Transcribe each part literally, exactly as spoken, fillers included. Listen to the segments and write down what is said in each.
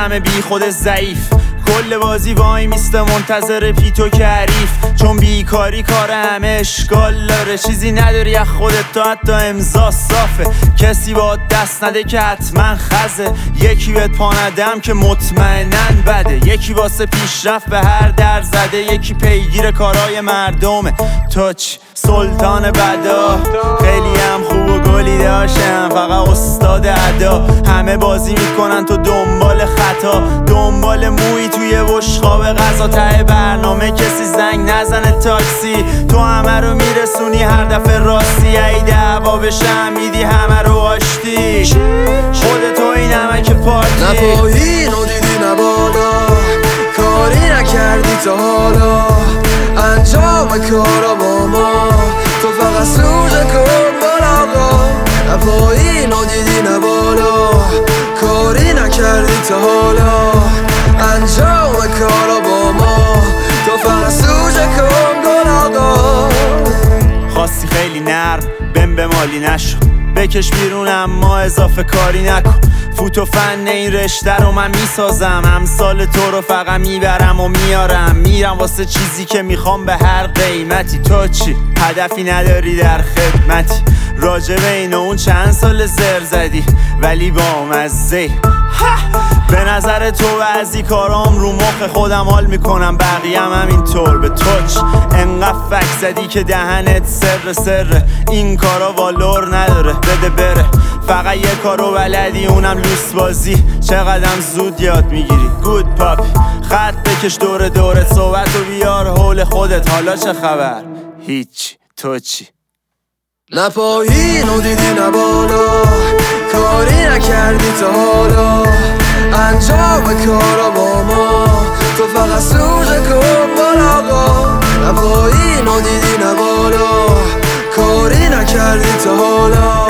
همه بی خود ضعیف، کل بازی وای میسته منتظر پیتو که حریف، چون بیکاری کار همه اشکال داره، چیزی نداری از خودت تا حتی امضا صافه، کسی با دست نده که حتما خزه، یکی بهت پا ندم که مطمئنن بده، یکی واسه پیشرفت به هر در زده، یکی پیگیر کارای مردمه، تو چی؟ سلطان بدا، خیلی هم خوب و گلی داشتم، فقط استاد ادا، همه بازی میکنن تو دنبال خطا، دنبال موی توی بشقاب غذا، ته برنامه کسی زنگ نزنه تاکسی، تو همه رو میرسونی هر دفعه راستی، ای دعوا بشه میدی همه رو آشتی، خودتو این همه که پارتی، نه پایین و دیدی نه بالا، کاری نکردی تا حالا، انجام کارا با ما، تو فقط سوژه کن بالا، نه پایین و دیدی نه بالا، کاری نکردی تا حالا، انجام کارا با ما، تو فقط سوژه کن بالا. خواستی خیلی نرم بهم به مالی نشو، بکش بیرون اما اضافه کاری نکن، فوت و فن این رشته رو من میسازم، امثال تو رو فقط میبرم و میارم، میرم واسه چیزی که میخوام به هر قیمتی، تو چی؟ هدفی نداری در خدمتی، راجع به این و اون چند سال زر زدی ولی با مزه، به نظر تو بعضی کارام رو مخ خودم حال میکنم، بقیه هم همینطور، به توچ انقدر فک زدی که دهنت سر سره، این کارا والور نداره بده بره، فقط یه کارو بلدی اونم لوس بازی، چقدرم زود یاد میگیری گود پاپی، خط بکش دور دورت، صحبت و بیار حول خودت، حالا چه خبر؟ هیچ، تو چی؟ نه پایین و دیدی نه بالا، کاری نکردی تا حالا، انجام کارا با ما، تو فقط سوژه کن بالا، نه پایین و دیدی نه بالا، کاری نکردی تا حالا،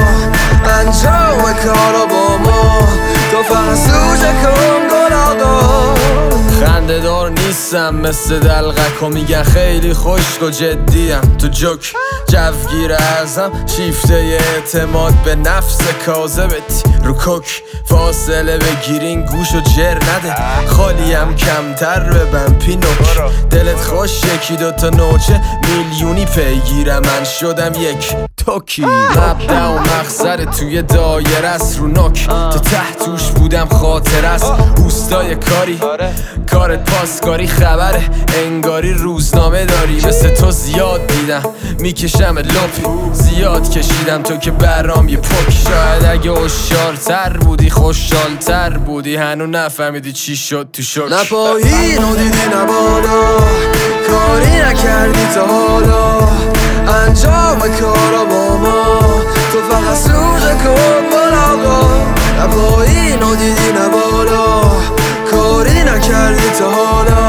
انجام کارا با ما، تو فقط سوژه کن بالا. خنده دار نیستم مثل دلغک و میگن خیلی خشک و جدیم، تو جوک جوگیر ازم، شیفته اعتماد به نفس کاذبت، رو کوک فاصله بگیرین گوش و جر نده، خالیم کمتر ببن پینوک، دلت خوش یکی دوتا نوچه میلیونی پیگیرم، من شدم یک توکی، مبدأ و مقصد توی دایره است، رو نوک تا ته توش بودم خاطر است، اوستای کاری کارت پاسکاری خبره، انگاری روزنامه داری، مثل تو زیاد دیدم میکشم لپی، زیاد کشیدم تو که برام یه پک، شاید اگه هوشیارتر بودی خوشحالتر بودی، هنو نفهمیدی چی شد تو شک، نه پایین و دیدی نه بالا، کاری نکردی تا حالا، انجام کارا با ما، تو فقط سوژه کن بالا، نه پایین و دیدی نه بالا، کاری نکردی تا حالا،